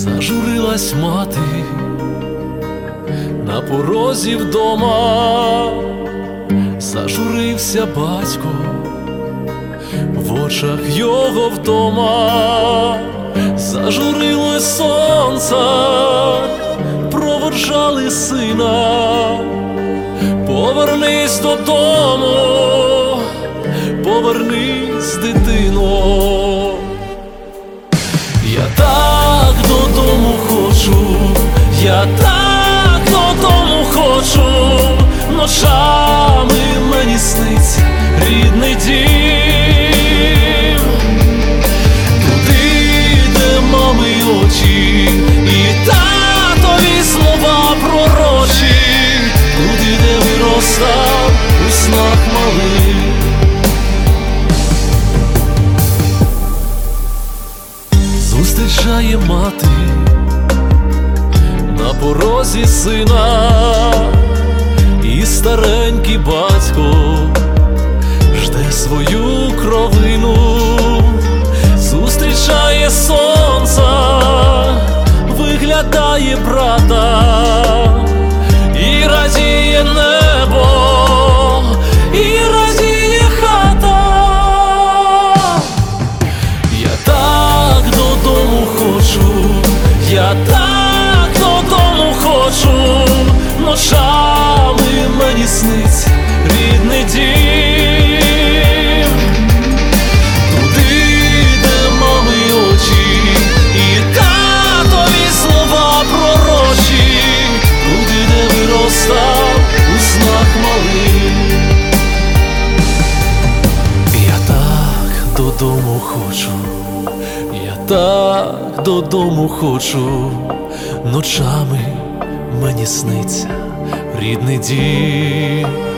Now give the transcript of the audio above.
Зажурилась мати на порозі вдома, зажурився батько, в очах його вдома, зажурилось сонце, проводжали сина. Повернись додому, повернись, дитино. Я так додому хочу, я так додому хочу, ночами мені сниться рідний дім, туди, де мами очі і татові слова пророчі, туди, де виростав у снах малих. Зустрічає мати на порозі сина, і старенький батько жде свою кровину. Зустрічає сонце, виглядає брата, і радіє небо, і радіє хата. Я так додому хочу, я так додому хочу, ночами мені сниться рідний дім, туди, де мами очі і татові слова пророчі, туди, де виростав у снах малих. Я так додому хочу, я так додому хочу, ночами мені сниться рідний дім.